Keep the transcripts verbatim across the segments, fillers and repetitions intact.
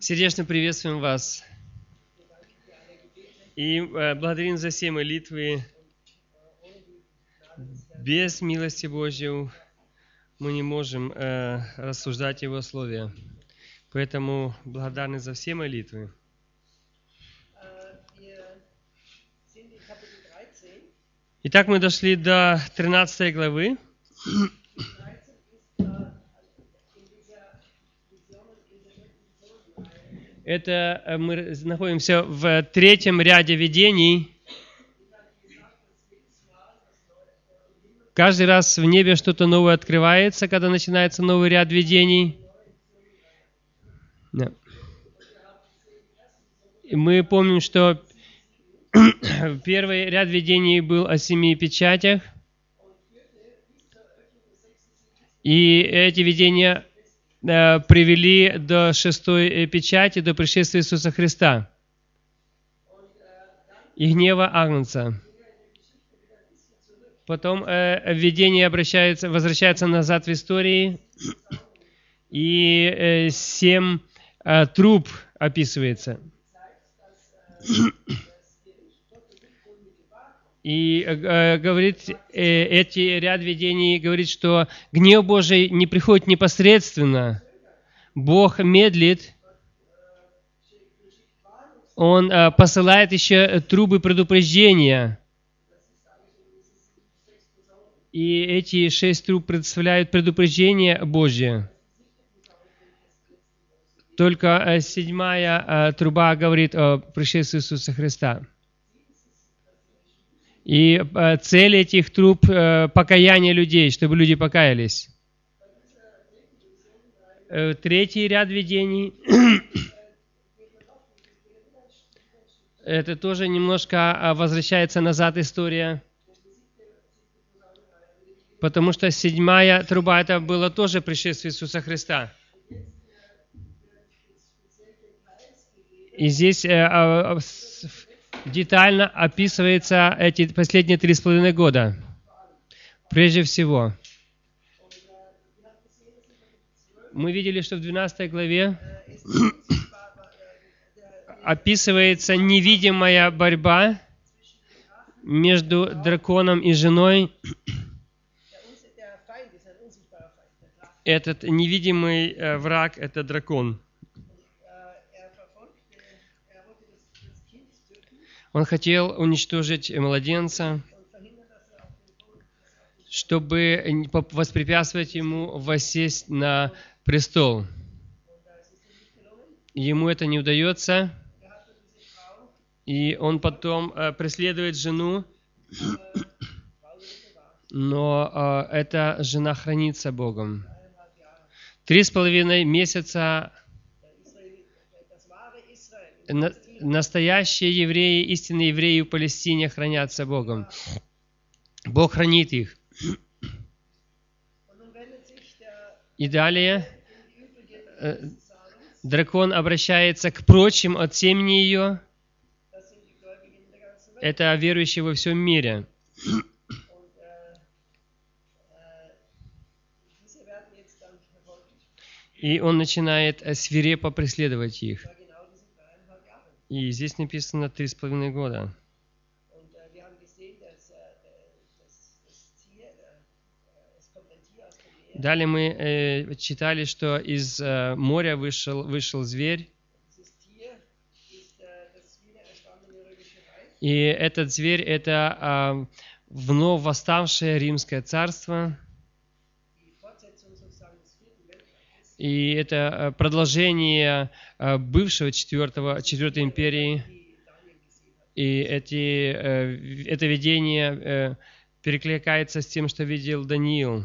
Сердечно приветствуем вас и э, благодарим за все молитвы. Без милости Божьей мы не можем э, рассуждать Его Слове. Поэтому благодарны за все молитвы. Итак, мы дошли до тринадцатой главы. Это э, мы находимся в третьем ряде видений. Каждый раз в небе что-то новое открывается, когда начинается новый ряд видений. Да. И мы помним, что первый ряд видений был о семи печатях. И эти видения э, привели до шестой печати, до пришествия Иисуса Христа и гнева Агнца. Потом э, видение обращается, возвращается назад в истории, и э, семь э, труб описывается. И э, говорит, э, эти ряд видений говорит, что гнев Божий не приходит непосредственно. Бог медлит. Он э, посылает еще трубы предупреждения. И эти шесть труб представляют предупреждение Божье. Только э, седьмая э, труба говорит о пришествии Иисуса Христа. И э, цель этих труб э, — покаяние людей, чтобы люди покаялись. Э, третий ряд видений — это тоже немножко возвращается назад история. Потому что седьмая труба — это было тоже пришествие Иисуса Христа. И здесь э, э, детально описываются эти последние три с половиной года. Прежде всего, мы видели, что в двенадцатой главе описывается невидимая борьба между драконом и женой. Этот невидимый э, враг — это дракон. Он хотел уничтожить младенца, чтобы воспрепятствовать ему воссесть на престол. Ему это не удается, и он потом э, преследует жену, но э, эта жена хранится Богом. Три с половиной месяца на, настоящие евреи, истинные евреи в Палестине хранятся Богом. Бог хранит их. И далее э, дракон обращается к прочим от семени ее. Это верующие во всем мире. И он начинает свирепо преследовать их. И здесь написано три с половиной года. Далее мы э, читали, что из э, моря вышел, вышел зверь. И этот зверь — это э, вновь восставшее Римское царство. И это продолжение бывшего четвертого, четвертой империи. И эти, это видение перекликается с тем, что видел Даниил.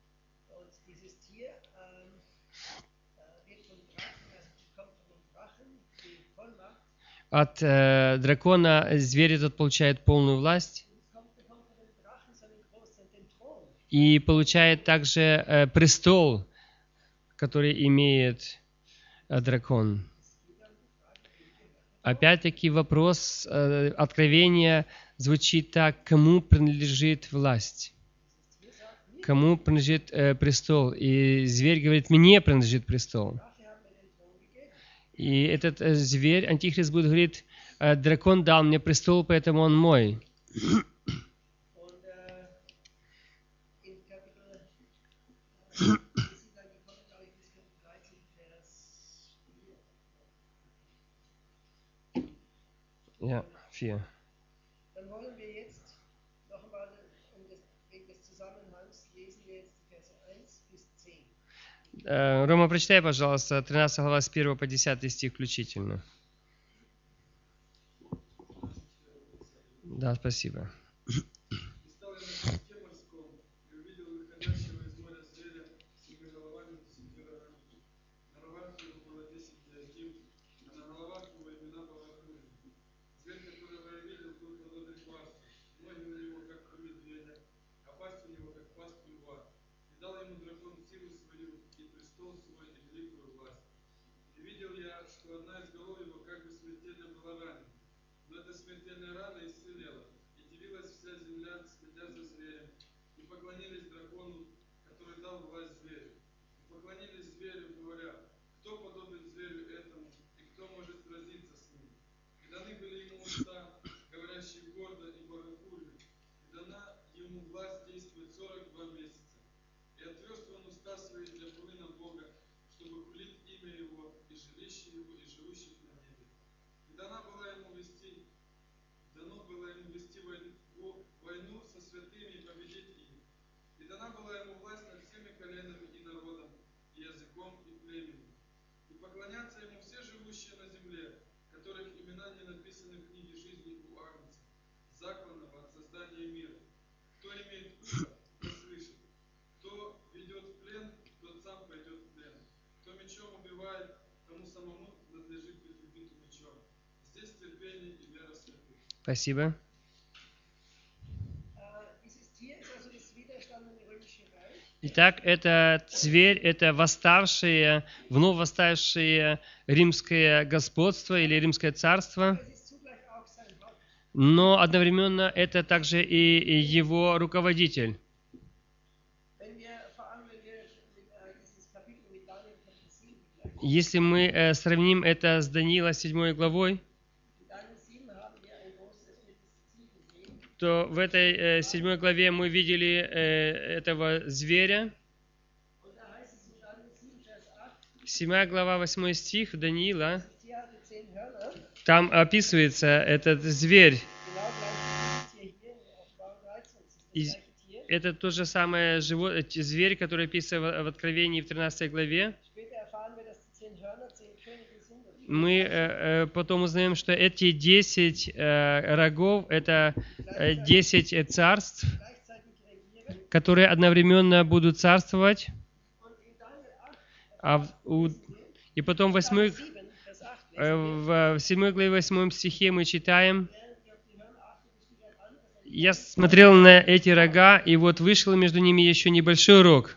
От э, дракона зверь этот получает полную власть. И получает также э, престол, который имеет э, дракон. Опять-таки вопрос э, откровения звучит так: кому принадлежит власть? Кому принадлежит э, престол? И зверь говорит: мне принадлежит престол. И этот э, зверь, антихрист, будет говорить, э, дракон дал мне престол, поэтому он мой. Ja, vier. Dann wollen wir jetzt noch einmal, um des, wegen des Zusammenhangs, lesen wir jetzt die Verse eins bis zehn. Э, Рома, прочитай, пожалуйста, тринадцатая глава с первого по десятый стих включительно. Да, спасибо. Спасибо. Итак, этот зверь, это восставшее, вновь восставшее римское господство или римское царство, но одновременно это также и его руководитель. Если мы э, сравним это с Даниила седьмой главой, то в этой э, седьмой главе мы видели э, этого зверя. Седьмая глава, восьмой стих Даниила. Там описывается этот зверь. И это то же самое живо... зверь, который описывается в Откровении в тринадцатой главе. Мы э, э, потом узнаем, что эти десять э, рогов — это э, десять царств, которые одновременно будут царствовать. А в, у, и потом в, восьмой, э, в, в седьмой главе восьмом стихе мы читаем: «Я смотрел на эти рога, и вот вышел между ними еще небольшой рог».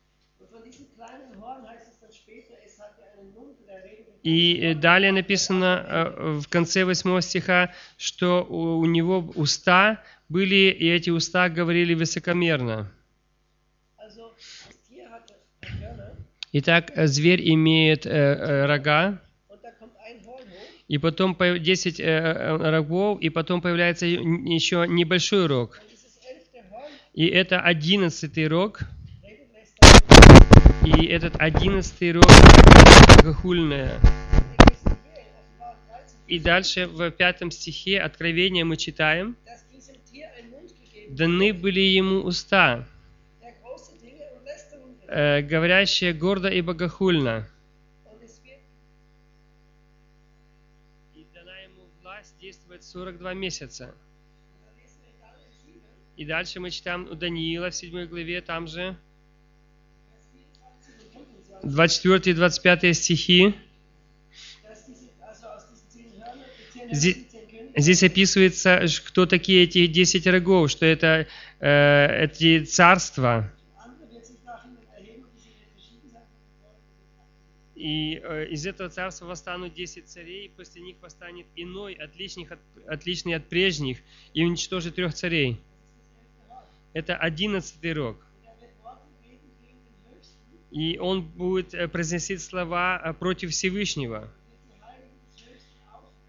И далее написано в конце восьмого стиха, что у него уста были, и эти уста говорили высокомерно. Итак, зверь имеет э, рога, и потом десять э, рогов, и потом появляется еще небольшой рог. И это одиннадцатый рог. И этот одиннадцатый рог богохульная. И дальше в пятом стихе Откровения мы читаем: «Даны были ему уста, э, говорящие гордо и богохульно». И дана ему власть действовать сорок два месяца. И дальше мы читаем у Даниила в седьмой главе, там же двадцать четвёртый и двадцать пятый стихи. Здесь, здесь описывается, кто такие эти десять рогов, что это э, эти царства. И э, из этого царства восстанут десять царей, после них восстанет иной, отличный от, отличный от прежних, и уничтожит трех царей. Это одиннадцатый рог. И он будет произносить слова против Всевышнего.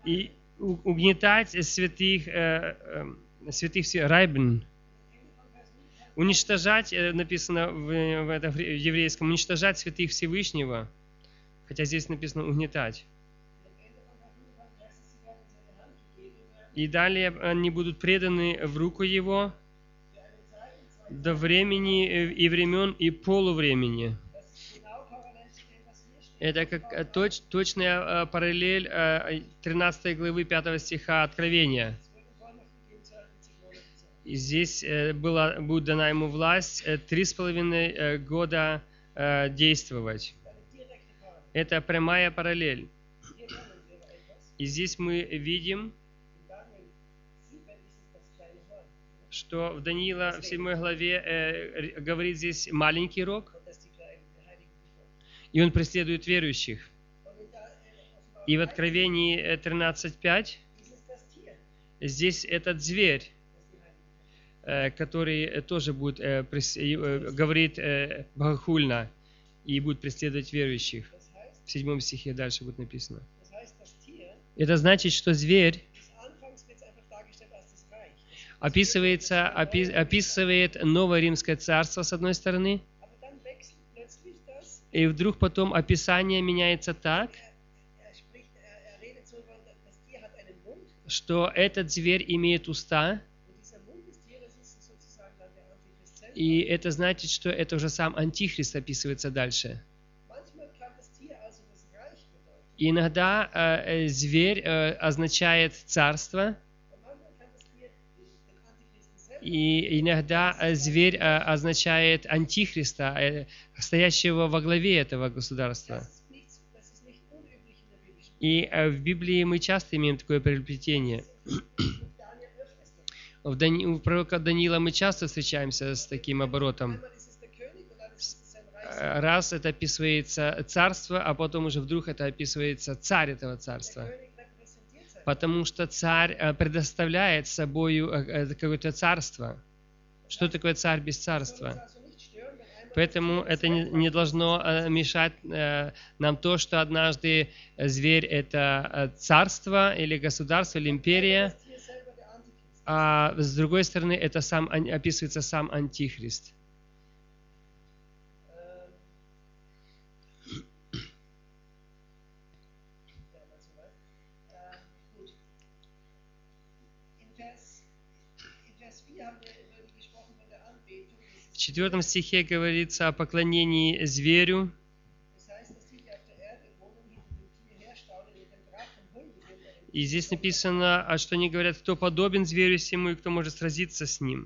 И у- угнетать святых, э, э, святых все- райбен. Уничтожать, э, написано в, в, этом, в еврейском, уничтожать святых Всевышнего, хотя здесь написано угнетать. И далее они будут преданы в руку его до времени э, и времен и полувремени. Это как э, точ, точная э, параллель э, тринадцатой главы пятого стиха Откровения. И здесь э, была, будет дана ему власть э, три с половиной э, года э, действовать. Это прямая параллель. И здесь мы видим, что в Даниила в седьмой главе э, говорит здесь маленький рог, и он преследует верующих. И в Откровении тринадцать пять здесь этот зверь, э, который тоже будет э, прес, э, говорит э, богохульно и будет преследовать верующих. В седьмом стихе дальше будет написано. Это значит, что зверь описывается, опи, описывает новое римское царство с одной стороны, и вдруг потом описание меняется так, что этот зверь имеет уста, и это значит, что это уже сам Антихрист описывается дальше. И иногда э, зверь э, означает царство, и иногда зверь э, означает Антихриста, э, стоящего во главе этого государства. И э, в Библии мы часто имеем такое переплетение. В Дани... У пророка Даниила мы часто встречаемся с таким оборотом. Раз это описывается царство, а потом уже вдруг это описывается царь этого царства. Потому что царь предоставляет собою какое-то царство. Что такое царь без царства? Поэтому это не должно мешать нам то, что однажды зверь — это царство или государство, или империя, а с другой стороны это сам, описывается сам Антихрист. В четвертом стихе говорится о поклонении зверю. И здесь написано, что они говорят, кто подобен зверю сему и кто может сразиться с ним.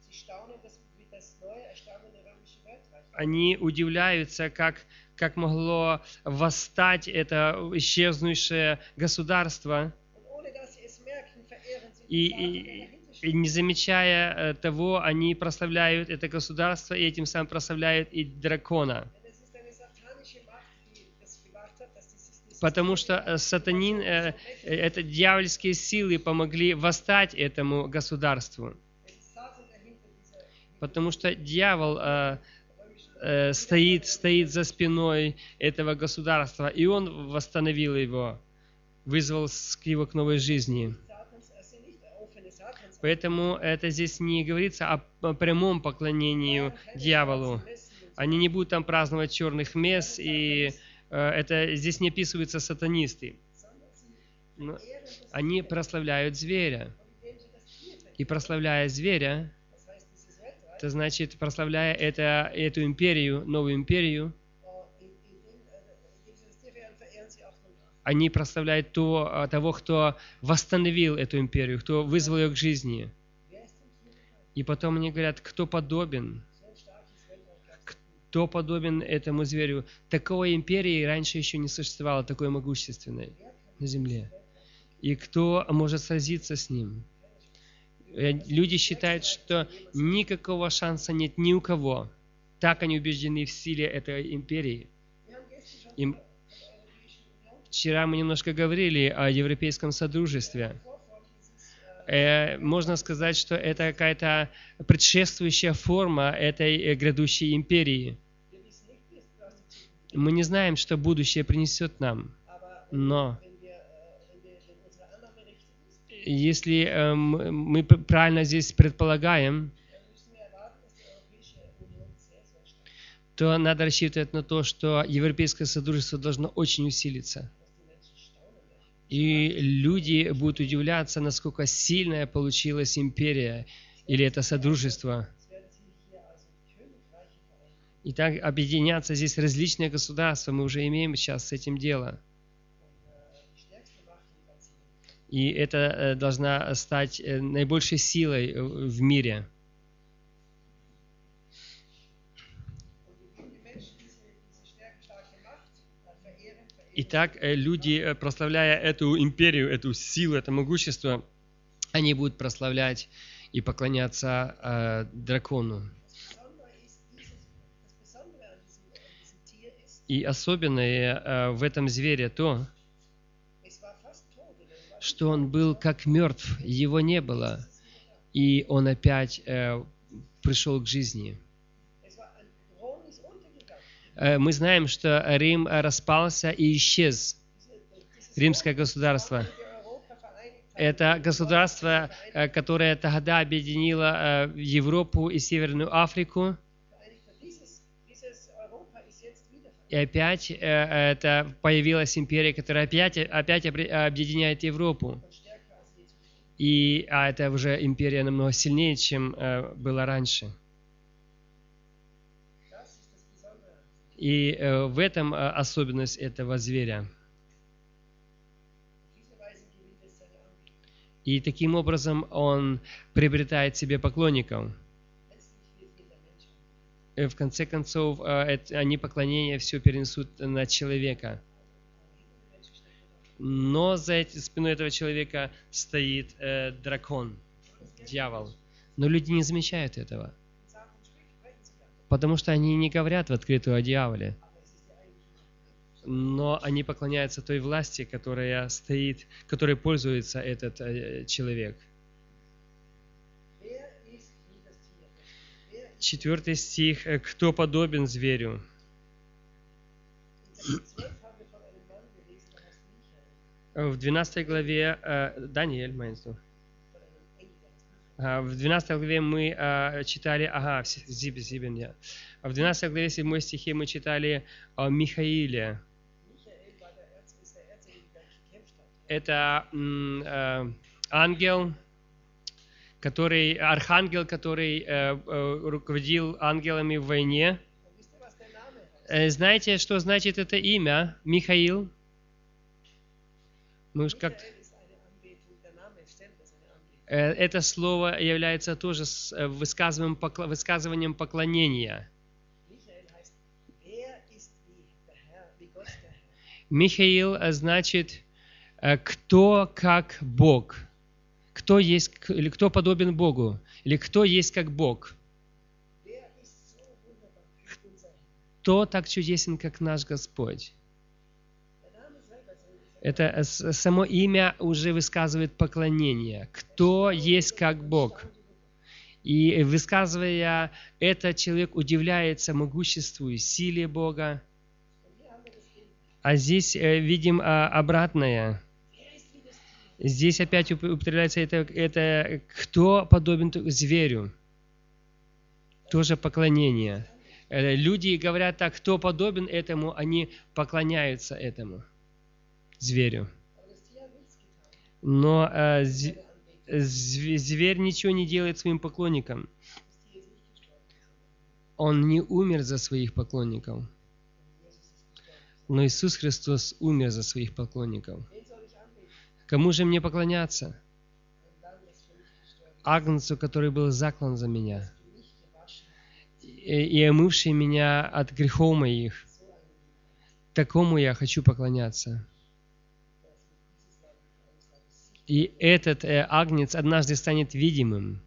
Они удивляются, как, как могло восстать это исчезнувшее государство. И, и, и не замечая того, они прославляют это государство, и этим самым прославляют и дракона. Потому что сатанин, это дьявольские силы помогли восстать этому государству. Потому что дьявол э, э, стоит, стоит за спиной этого государства, и он восстановил его, вызвал его к новой жизни. Поэтому это здесь не говорится о прямом поклонении дьяволу. Они не будут там праздновать черных мес, и э, это здесь не описываются сатанисты. Но они прославляют зверя. И прославляя зверя, это значит, прославляя это, эту империю, новую империю, они прославляют то, того, кто восстановил эту империю, кто вызвал ее к жизни. И потом они говорят, кто подобен, кто подобен этому зверю. Такой империи раньше еще не существовало, такой могущественной на земле. И кто может сразиться с ним? Люди считают, что никакого шанса нет ни у кого. Так они убеждены в силе этой империи. Им... Вчера мы немножко говорили о Европейском Содружестве. Э, можно сказать, что это какая-то предшествующая форма этой грядущей империи. Мы не знаем, что будущее принесет нам, но если э, м- мы п- правильно здесь предполагаем, dann müssen wir erwarten, dass die Europäische Union sehr, sehr stark ist, то надо рассчитывать на то, что европейское содружество должно очень усилиться. dass die Menschen staunen werden. И люди будут удивляться, насколько сильная получилась империя или это содружество. Es werden sich hier also Königreiche vereinigen. Итак, объединяться здесь различные государства, мы уже имеем сейчас с этим дело. Und äh, die stärkste Macht im ganzen Welt. И это э, должна стать э, наибольшей силой э, в мире. Und indem die Menschen diese, diese stärkenstarke Macht äh, verehren, verehren Итак, э, люди, э, прославляя эту империю, эту силу, это могущество, они будут прославлять и поклоняться э, дракону. Das Besondere ist dieses, das Besondere an diesem, an diesem Tier ist, И особенное э, в этом звере то, es war fast tot oder er war что он был как мертв, его не было, и он опять э, пришел к жизни. Es war ein Rom ist untergegangen. Э, мы знаем, что Рим э, распался и исчез, Diese, dieses римское государство. Rom, das Europa vereinigt hat, Это государство, э, которое тогда объединило э, Европу и Северную Африку, vereinigt hat. Dieses, dieses Europa ist jetzt wieder vereinigt. и опять э, это появилась империя, которая опять, опять обре- объединяет Европу. Und stärker als je zuvor. И а это уже империя намного сильнее, чем э, было раньше. Das ist das Besondere an diesem. И э, в этом э, особенность этого зверя. Auf diese Weise gewinnt es seine Anbeter. И таким образом он приобретает себе поклонников. Letztlich wird jeder Mensch angebetet. Э, В конце концов, э, это- они поклонение все перенесут на человека. Но за этой спиной этого человека стоит э, дракон, дьявол. Но люди не замечают этого, Und sagen, spricht, sprechen sie davon. потому что они не говорят в открытую о дьяволе. Aber es ist ja eigentlich Но они поклоняются той власти, которая стоит, которой пользуется этот э, человек. wer ist wie das Tier? Wer ist Четвертый стих. э, Кто подобен зверю? in Kapitel zwölf haben wir von einem Mann gelesen, der heißt Michael, В двенадцатой главе, э, Даниэль, meinst du? von einem Engel, der heißt Michael. А, В двенадцатой главе мы а, читали, ага, в Си- Зиб- Зибен, я. В двенадцатой главе седьмой стихе мы читали о Михаиле. Michael war der Erz, ist der Erzengel, der gekämpft hat. Это м, э, ангел, который, архангел, который э, э, руководил ангелами в войне. Und wisst ihr, was der Name heißt? Э, Знаете, что значит это имя? Михаил? Мы уж как Michael ist eine Anbetung, der Name stimmt, das ist eine Anbetung. э, это слово является тоже с, э, высказыванием, покла- высказыванием поклонения. Michael heißt, wer ist wie der Herr, wie Gott der Herr? Михаил э, значит э, кто как Бог, кто есть к- или кто подобен Богу, или кто есть как Бог, Wer ist so wunderbar wie unser Herr? кто так чудесен, как наш Господь. Der Name selber ist Это э, с- само имя уже высказывает поклонение. Кто есть как Бог. И высказывая это, человек удивляется могуществу и силе Бога. Und hier haben wir das Gegenteil. А здесь э, видим а, обратное. Wer ist wie das Tier? Здесь опять уп- употребляется это, это кто подобен т- зверю. Тоже поклонение. Э, Люди говорят так, кто подобен этому, они поклоняются этому зверю. Aber das Tier hat nichts getan. Но э, з- Seine Anbetung. зв- зверь ничего не делает своим поклонникам. Das Tier ist nicht gestorben, sondern Он не умер за своих поклонников. Jesus ist gestorben. Но Иисус Христос умер за своих поклонников. Wen soll ich anbeten? Кому же мне поклоняться? Ein Lamm, das für mich gestorben ist, Агнцу, который был заклан за меня, für mich gewaschen hat. и, и омывший меня от грехов моих. So einen lieben Такому я хочу поклоняться. dass wir dieses Lamm eines Tages sichtbar И этот э, агнец однажды станет видимым.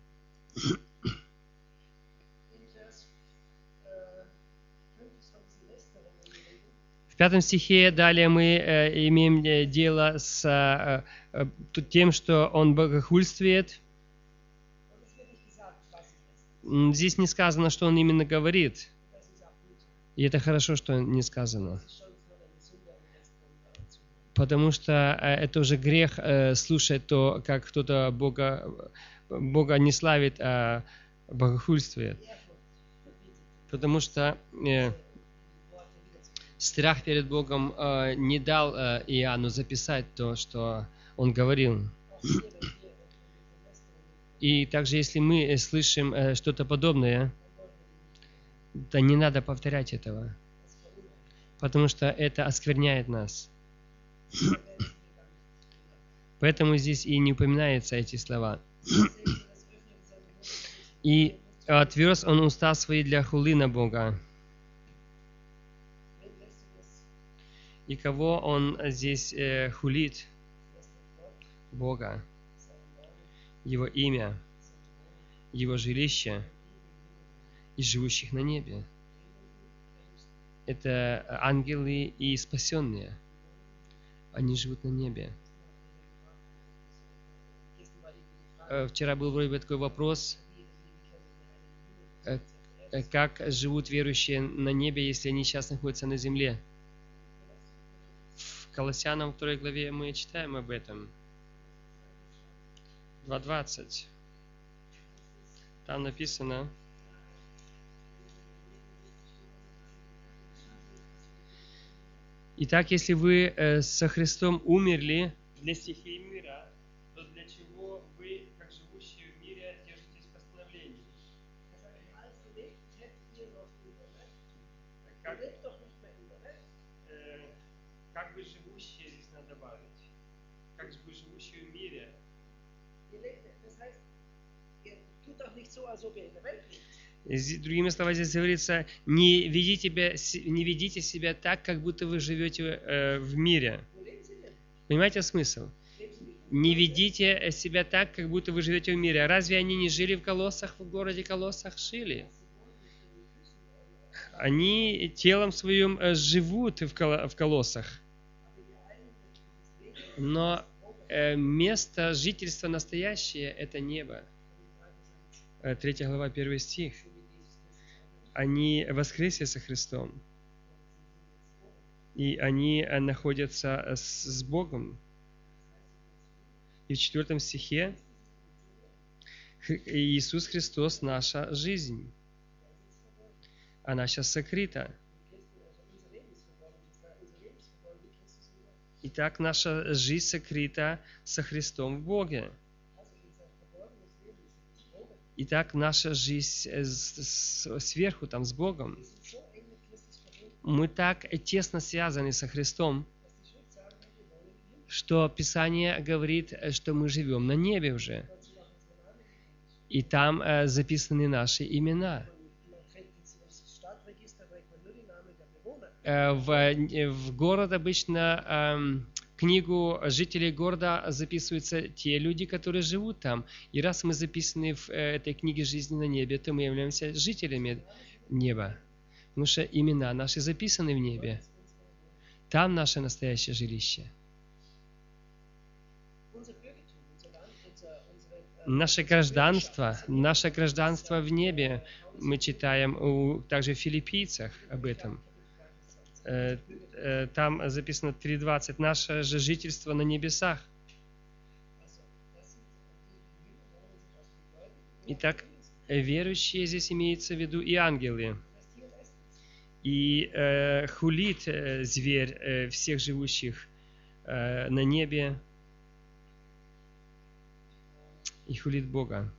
In Vers äh, fünf ist von Silvester die Rede. В пятом стихе далее мы э, имеем э, дело с э, э, тут тем, что он богохульствует. Und es wird nicht gesagt, was es ist. М, Здесь не сказано, что он именно говорит. Das ist auch gut. И это хорошо, что не сказано. Das ist schon von einer Sünde am letzten Mal zu. Потому что э, это уже грех э, слушать то, как кто-то Бога, Бога не славит, а богохульствует. Потому что э, страх перед Богом э, не дал э, Иоанну записать то, что он говорил. И также, если мы слышим э, что-то подобное, то не надо повторять этого, потому что это оскверняет нас. Поэтому здесь и не упоминаются эти слова. И отверз он уста свои для хулы на Бога. И кого он здесь э, хулит? Бога. Его имя, Его жилище и живущих на небе. Это ангелы и спасенные. Они живут на небе. Вчера был вроде бы такой вопрос, как живут верующие на небе, если они сейчас находятся на земле. В Колоссянам второй главе мы читаем об этом. два двадцать. Там написано: «Итак, если вы э, со Христом умерли для стихий мира, то для чего вы, как живущие в мире, держитесь постановлений?» Как, э, как бы живущие здесь надо добавить? Как бы живущие в мире. Другими словами, здесь говорится: не ведите, себя, не ведите себя так, как будто вы живете э, в мире. Понимаете смысл? Не ведите себя так, как будто вы живете в мире. Разве они не жили в Колоссах, в городе Колоссах жили? Они телом своим живут в, Кол- в Колоссах. Но э, место жительства настоящее – это небо. Третья глава, первый стих. Они воскресли со Христом. И они находятся с, с Богом. И в четвертом стихе: Иисус Христос – наша жизнь. Она сейчас сокрыта. Итак, наша жизнь сокрыта со Христом в Боге. Итак, наша жизнь сверху, там, с Богом. Мы так тесно связаны со Христом, что Писание говорит, что мы живем на небе уже. И там э, записаны наши имена. Э, в, в город обычно... Э, книгу жителей города записываются те люди, которые живут там. И раз мы записаны в этой книге жизни на небе, то мы являемся жителями неба. Потому что имена наши записаны в небе. Там наше настоящее жилище. Наше гражданство, наше гражданство в небе. Мы читаем у, также в Филиппийцах об этом. Там записано три двадцать. Наше же жительство на небесах. Итак, верующие здесь имеется в виду и ангелы. И э, хулит э, зверь э, всех живущих э, на небе. И хулит Бога.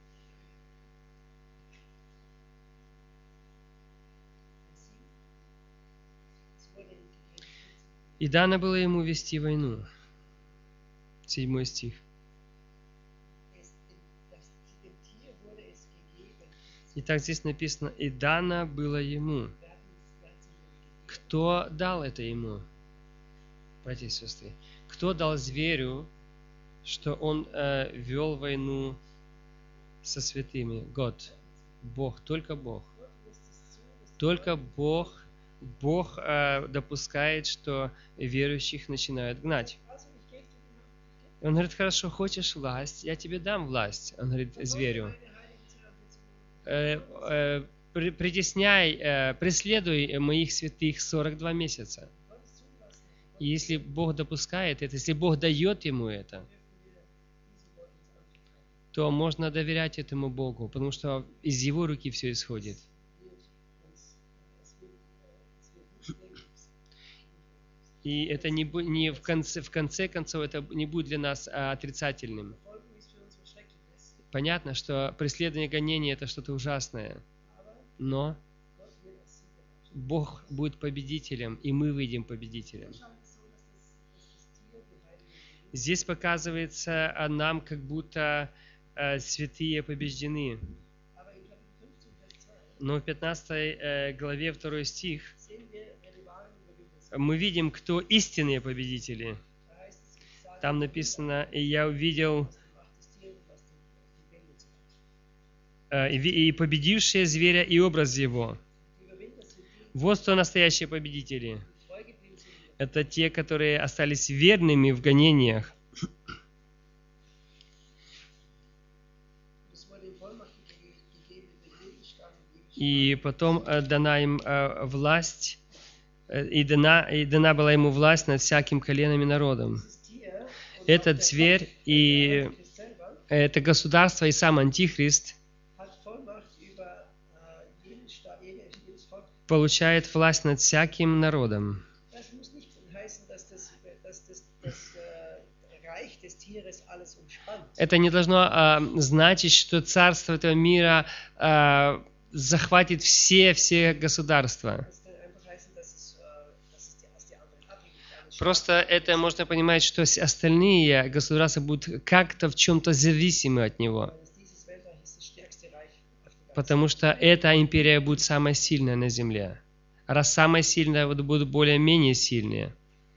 И дано было ему вести войну. Седьмой стих. Итак, здесь написано: и дано было ему. Кто дал это ему? Братья и сестры, кто дал зверю, что он э, вел войну со святыми? Год. Бог, только Бог. Только Бог. Бог э, допускает, что верующих начинают гнать. Он говорит: хорошо, хочешь власть, я тебе дам власть. Он говорит зверю: э, э, притесняй, э, преследуй моих святых сорок два месяца. И если Бог допускает это, если Бог дает ему это, то можно доверять этому Богу, потому что из Его руки все исходит. И это не, не в, конце, в конце концов, это не будет для нас а, отрицательным. Понятно, что преследование, гонение – это что-то ужасное, но Бог будет победителем, и мы выйдем победителем. Здесь показывается нам, как будто э, святые побеждены. Но в пятнадцатой э, главе второй стих мы видим, кто истинные победители. Там написано: «И я увидел э, и победившие зверя и образ его». Вот что настоящие победители. Это те, которые остались верными в гонениях. И потом э, дана им э, власть, э, и, дана, и дана была ему власть над всяким коленом и народом. Этот зверь и это государство и сам Антихрист получает власть над всяким народом. Это не должно а, значить, что царство этого мира а, захватит все, все государства. Просто это можно понимать, что остальные государства будут как-то в чем-то зависимы от него. Потому что эта империя будет самая сильная на земле. Раз самая сильная, вот будут более-менее сильные.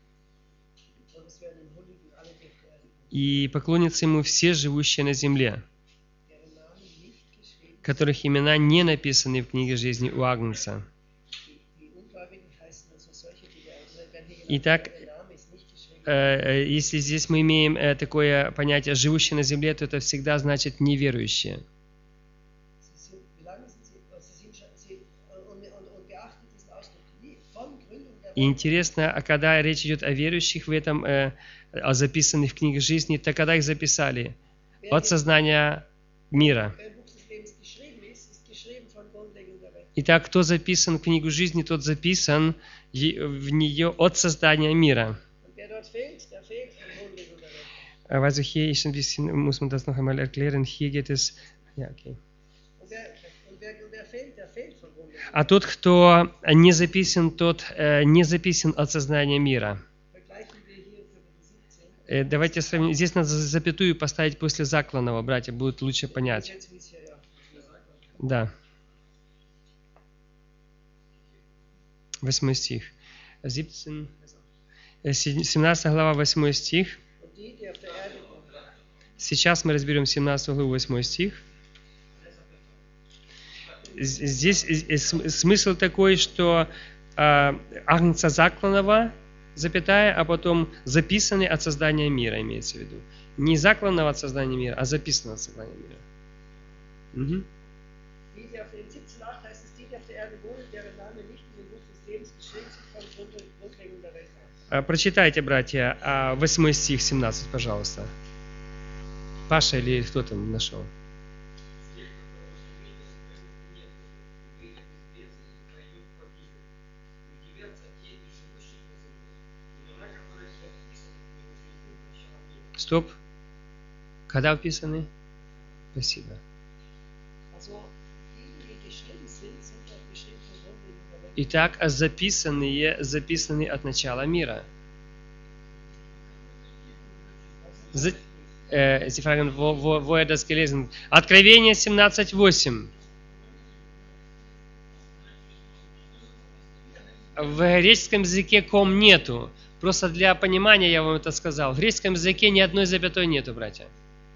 И поклонятся ему все живущие на земле, которых имена не написаны в книге жизни у Агнца. Итак, э, если здесь мы имеем э, такое понятие «живущие на земле», то это всегда значит «неверующие». И интересно, а когда речь идет о верующих в этом, э, о записанных в книге жизни, то когда их записали? От создания мира. Итак, кто записан в книгу жизни, тот записан в нее от создания мира. Also hier ist ein bisschen, muss man das noch einmal erklären, hier geht es, ja, okay. А тот, кто не записан, тот э, не записан от создания мира. Э, давайте сравним. Здесь надо запятую поставить после закланного, братья, будет лучше понять. Да. Восьмой стих. семнадцатая глава, восьмой стих. Сейчас мы разберем семнадцатую главу, восьмой стих. Здесь смысл такой, что э, агнца закланного, запятая, а потом записанный от создания мира, имеется в виду. Не закланного от создания мира, а записанного от создания мира. Угу. Прочитайте, братья, восьмой стих, семнадцать, пожалуйста. Паша или кто там нашел? Стоп. Когда вписаны? Спасибо. Итак, записанные, записаны от начала мира. Sie fragen, wo, wo, wo er das gelesen hat. Откровение семнадцать восемь. В греческом языке ком нету. Просто для понимания я вам это сказал. В греческом языке ни одной запятой нету, братья.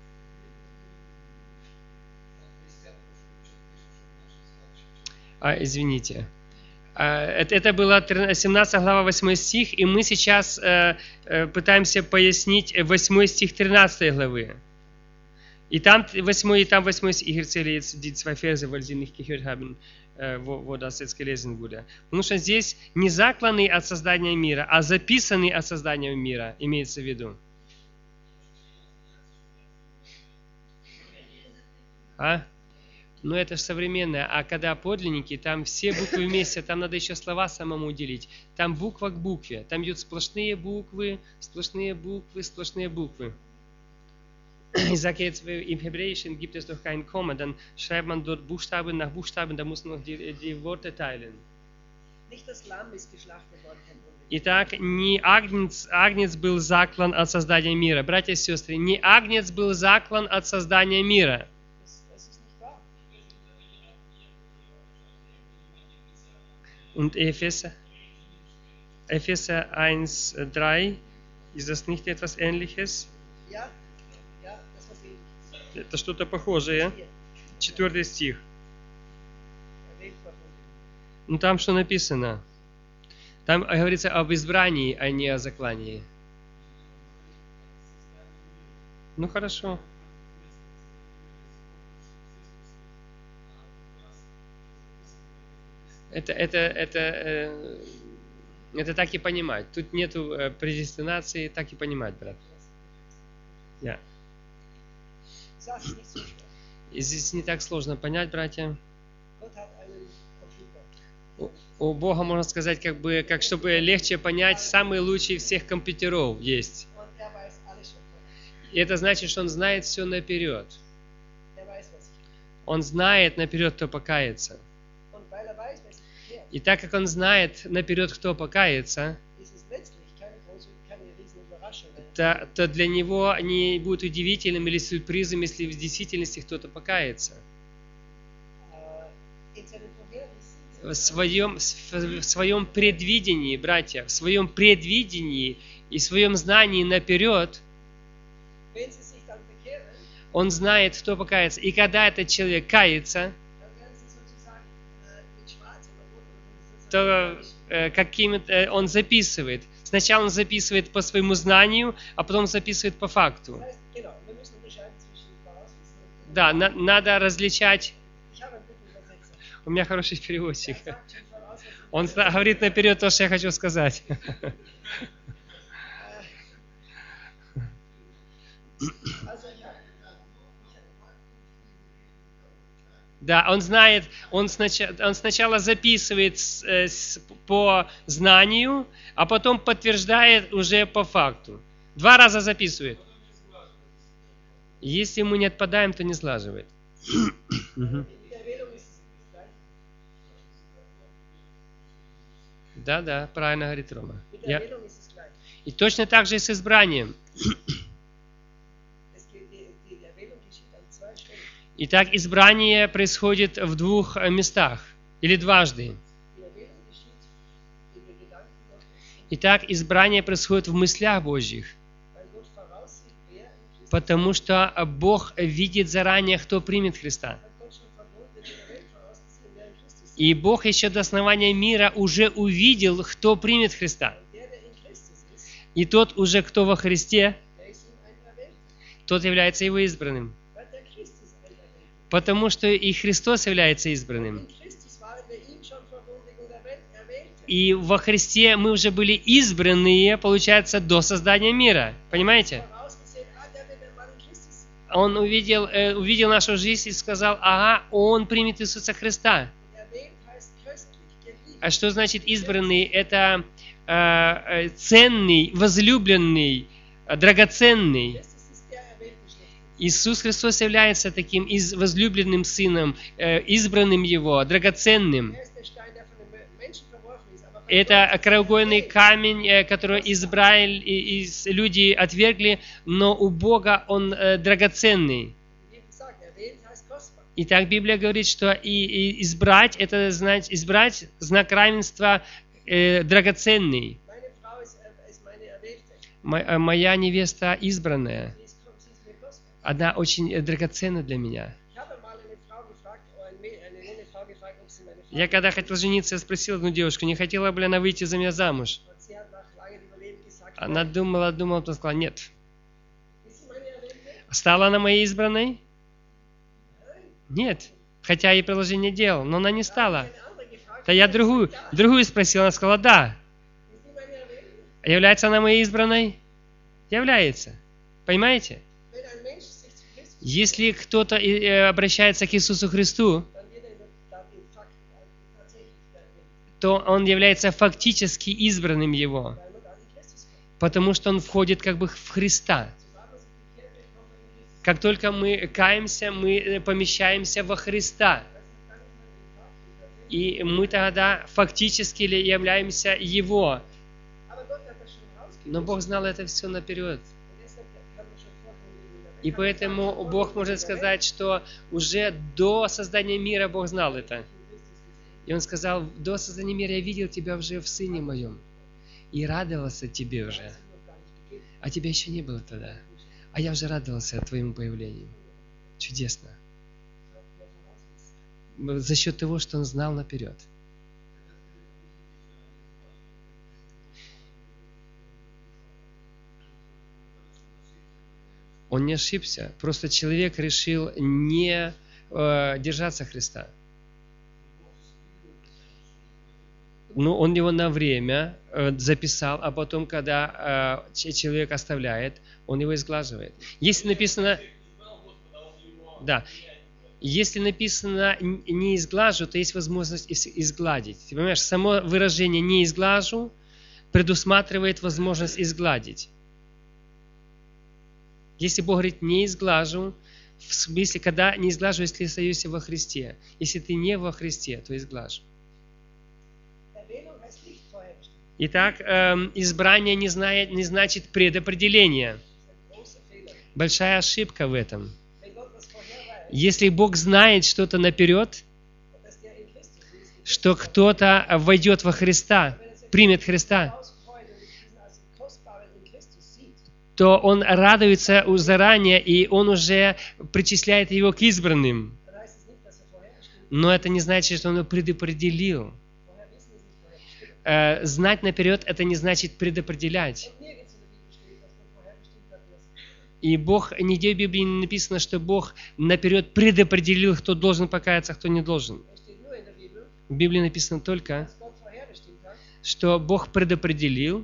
А, извините. А, это, это была семнадцатая глава, восьмой стих, и мы сейчас э, э, пытаемся пояснить восьмой стих тринадцатой главы. И там восьмой, и там восьмой, ich erzähle jetzt die zwei Verse, weil Sie nicht gehört haben, wo, wo das jetzt gelesen wurde. Потому что здесь не закланный от создания мира, а записанный от создания мира, имеется в виду. А? Но это же современное. А когда подлинники, там все буквы вместе, там надо еще слова самому уделить. Там буква к букве. Там идут сплошные буквы, сплошные буквы, сплошные буквы. Ich sage jetzt, im Hebräischen gibt es doch kein Komma, dann schreibt man dort Buchstaben nach Buchstaben, da muss man noch die, die Worte teilen. Итак, не агнец, агнец был заклан от создания мира. Братья и сестры, не агнец был заклан от создания мира. Und Epheser, Epheser eins, drei, ist das nicht etwas Ähnliches? Ja, ja, das was ähnliches. Это что-то похожее. Четвертый стих. Ну там что написано? Там говорится об избрании, а не о заклании. Ну хорошо. Это, это, это, э, это так и понимать. Тут нету э, предестинации, так и понимать, брат. Yeah. И здесь не так сложно понять, братья. У, у Бога, можно сказать, как бы, как чтобы легче понять, самый лучший всех компьютеров есть. И это значит, что Он знает все наперед. Он знает наперед, кто покается. И так как Он знает наперед, кто покается, то, то для Него не будет удивительным или сюрпризом, если в действительности кто-то покается. В своем, в своем предвидении, братья, в своем предвидении и в своем знании наперед, Он знает, кто покается. И когда этот человек кается, то э, каким-то он записывает. Сначала он записывает по своему знанию, а потом записывает по факту. Да, на, надо различать. У меня хороший переводчик. Он говорит наперед то, что я хочу сказать. Да, он знает, он сначала, он сначала записывает с, с, по знанию, а потом подтверждает уже по факту. Два раза записывает. Если мы не отпадаем, то не слаживает. Да, да, правильно говорит Рома. Я... И точно так же и с избранием. Итак, избрание происходит в двух местах, или дважды. Итак, избрание происходит в мыслях Божьих, потому что Бог видит заранее, кто примет Христа. И Бог еще до основания мира уже увидел, кто примет Христа. И тот уже, кто во Христе, тот является Его избранным. Потому что и Христос является избранным. И во Христе мы уже были избранные, получается, до создания мира. Понимаете? Он увидел, э, увидел нашу жизнь и сказал, ага, Он примет Иисуса Христа. А что значит избранный? Это э, ценный, возлюбленный, драгоценный. Иисус Христос является таким из возлюбленным Сыном, э, избранным Его, драгоценным. Это краеугольный камень, э, который избрали, и, и люди отвергли, но у Бога он э, драгоценный. Итак, Библия говорит, что и, и избрать, это знать, избрать знак равенства э, драгоценный. Мо, моя невеста избранная. Она очень драгоценна для меня. Я когда хотел жениться, я спросил одну девушку, не хотела бы ли она выйти за меня замуж. Она думала, думала, потом сказала, нет. Стала она моей избранной? Нет. Хотя я приложение делал, но она не стала. Да я другую, другую спросил, она сказала, да. Является она моей избранной? Является. Понимаете? Если кто-то обращается к Иисусу Христу, то он является фактически избранным Его, потому что он входит как бы в Христа. Как только мы каемся, мы помещаемся во Христа. И мы тогда фактически являемся Его. Но Бог знал это все наперед. И поэтому Бог может сказать, что уже до создания мира Бог знал это. И Он сказал, до создания мира я видел тебя уже в Сыне Моем. И радовался тебе уже. А тебя еще не было тогда. А я уже радовался твоему появлению. Чудесно. За счет того, что Он знал наперед. Он не ошибся. Просто человек решил не э, держаться Христа. Но он его на время э, записал, а потом, когда э, человек оставляет, он его изглаживает. Если написано... Да. Если написано «не изглажу», то есть возможность изгладить. Ты понимаешь, само выражение «не изглажу» предусматривает возможность изгладить. Если Бог говорит «не изглажу», в смысле, когда не изглажу, если остаюсь во Христе. Если ты не во Христе, то изглажу. Итак, эм, избрание не, знает, не значит предопределение. Большая ошибка в этом. Если Бог знает что-то наперед, что кто-то войдет во Христа, примет Христа, то Он радуется заранее, и Он уже причисляет его к избранным. Но это не значит, что Он его предопределил. Знать наперед, это не значит предопределять. И Бог, нигде в Библии не написано, что Бог наперед предопределил, кто должен покаяться, а кто не должен. В Библии написано только, что Бог предопределил,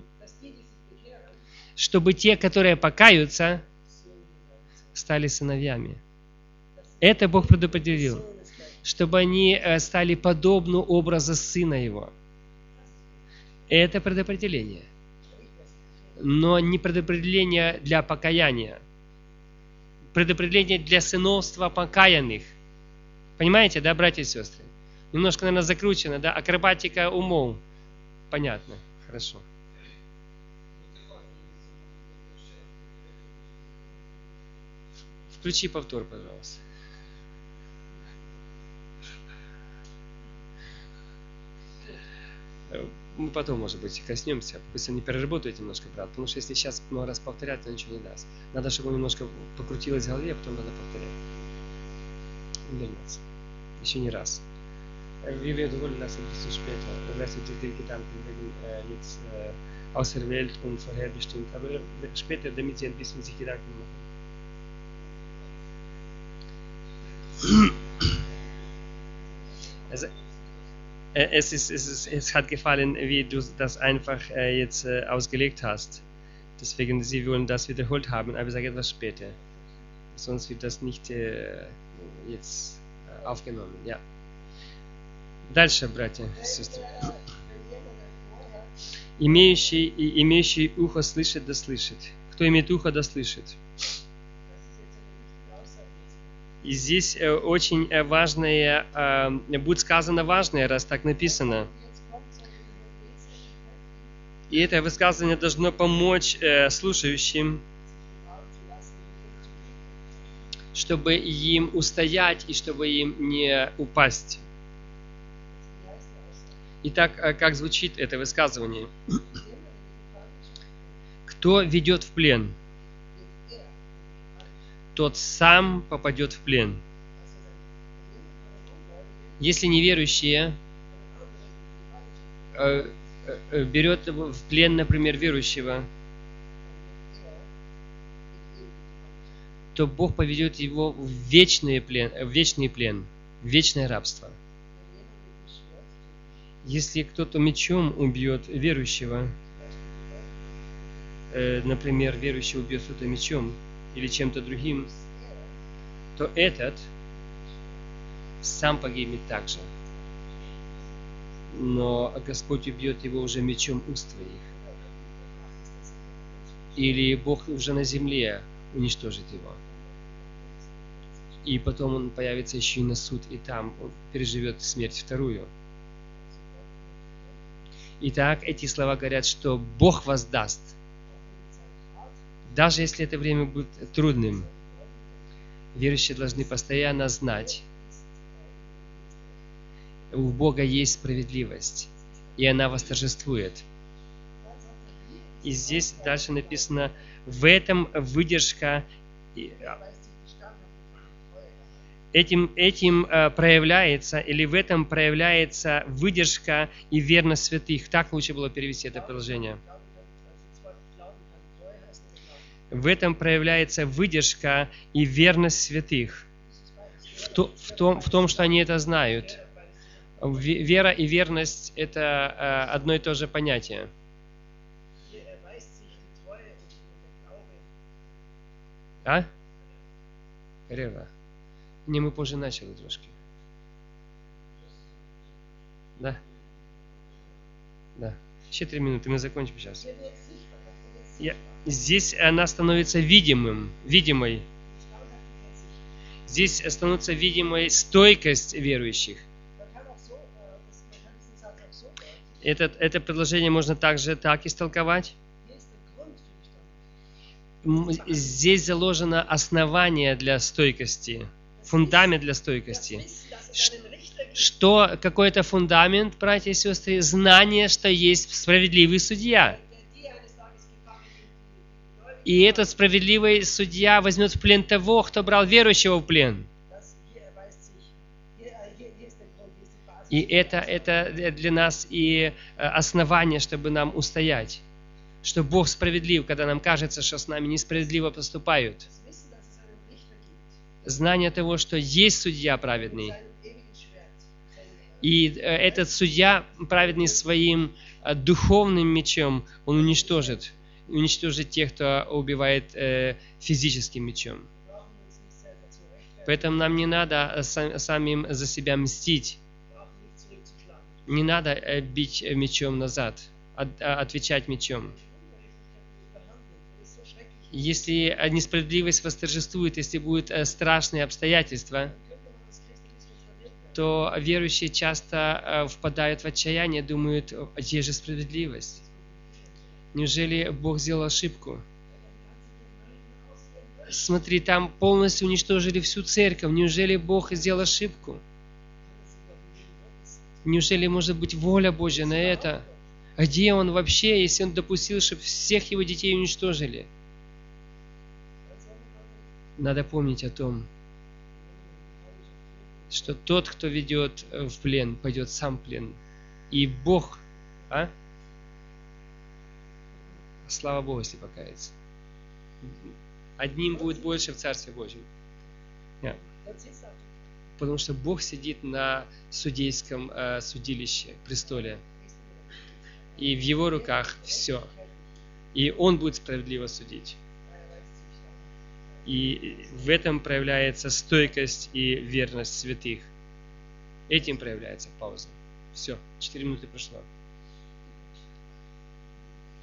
чтобы те, которые покаются, стали сыновьями. Это Бог предопределил, чтобы они стали подобны образу Сына Его. Это предопределение. Но не предопределение для покаяния. Предопределение для сыновства покаянных. Понимаете, да, братья и сестры? Немножко, наверное, закручено, да? Акробатика умов. Понятно. Хорошо. Включи повтор, пожалуйста. Мы потом, может быть, коснемся. Пусть они переработают немножко, брат. Потому что если сейчас много раз повторять, то ничего не даст. Надо, чтобы он немножко покрутилось в голове, а потом надо повторять. Вернется. Еще не раз. Wir werden wohl das ein bisschen später. Dann lässt sich die Gedanken werden jetzt äh, auserwählt und vorherbestimmt. Aber später, damit sie ein bisschen sich Gedanken machen. Also, Es, ist, es, ist, es hat gefallen, wie du das einfach äh, jetzt äh, ausgelegt hast. Deswegen, sie wollen das wiederholt haben, aber ich sage etwas später. Sonst wird das nicht äh, jetzt äh, aufgenommen. Ja. Дальше, братья и сестры. Имеющий, имеющий ухо слышит, да слышит. Кто имеет ухо, да слышит. И здесь очень важное, будет сказано важное, раз так написано. И это высказывание должно помочь слушающим, чтобы им устоять и чтобы им не упасть. Итак, как звучит это высказывание? Кто ведет в плен, тот сам попадет в плен. Если неверующие э, э, берет в плен, например, верующего, то Бог поведет его в вечный плен, в вечный плен, в вечное рабство. Если кто-то мечом убьет верующего, э, например, верующий убьет кто-то мечом или чем-то другим, то этот сам погибнет также. Но Господь убьет его уже мечом уст твоих. Или Бог уже на земле уничтожит его. И потом он появится еще и на суд, и там он переживет смерть вторую. Итак, эти слова говорят, что Бог воздаст. Даже если это время будет трудным, верующие должны постоянно знать, у Бога есть справедливость, и она восторжествует. И здесь дальше написано, в этом выдержка, этим, этим э, проявляется, или в этом проявляется выдержка и верность святых. Так лучше было перевести это предложение. В этом проявляется выдержка и верность святых. В, то, в, том, в том, что они это знают. Вера и верность – это э, одно и то же понятие. А? Карьера. Не, мы позже начали трошки. Да? Да. Еще три минуты, мы закончим сейчас. Я, здесь она становится видимым, видимой. Здесь становится видимой стойкость верующих. Это, это предложение можно также так истолковать. Здесь заложено основание для стойкости, фундамент для стойкости. Что, какой это фундамент, братья и сестры? Знание, что есть справедливый судья. И этот справедливый судья возьмет в плен того, кто брал верующего в плен. И это, это для нас и основание, чтобы нам устоять. Что Бог справедлив, когда нам кажется, что с нами несправедливо поступают. Знание того, что есть судья праведный. И этот судья праведный своим духовным мечом, он уничтожит. Уничтожит тех, кто убивает э, физическим мечом. Поэтому нам не надо сам, самим за себя мстить. Не надо э, бить мечом назад, от, отвечать мечом. Если несправедливость восторжествует, если будут э, страшные обстоятельства, то верующие часто э, впадают в отчаяние, думают, где же справедливость? Неужели Бог сделал ошибку? Смотри, там полностью уничтожили всю церковь. Неужели Бог сделал ошибку? Неужели может быть воля Божья на это? А где Он вообще, если Он допустил, чтобы всех Его детей уничтожили? Надо помнить о том, что тот, кто ведет в плен, пойдет сам в плен. И Бог, а? Слава Богу, если покаяться. Одним будет больше в Царстве Божьем. Yeah. Потому что Бог сидит на судейском э, судилище, престоле. И в Его руках все. И Он будет справедливо судить. И в этом проявляется стойкость и верность святых. Этим проявляется пауза. Все, четыре минуты прошло.